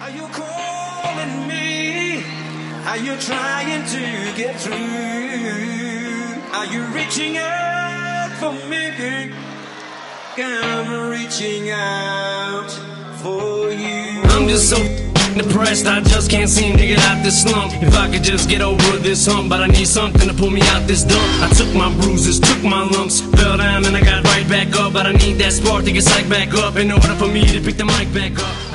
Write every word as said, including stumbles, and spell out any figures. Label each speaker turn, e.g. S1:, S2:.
S1: Are you calling me? Are you trying to get through? Are you reaching out for me? I'm reaching out for you.
S2: I'm just so depressed, I just can't seem to get out this slump. If I could just get over this hump, but I need something to pull me out this dump. I took my bruises, took my lumps, fell down and I got right back up. But I need that spark to get psyched back up in order for me to pick the mic back up.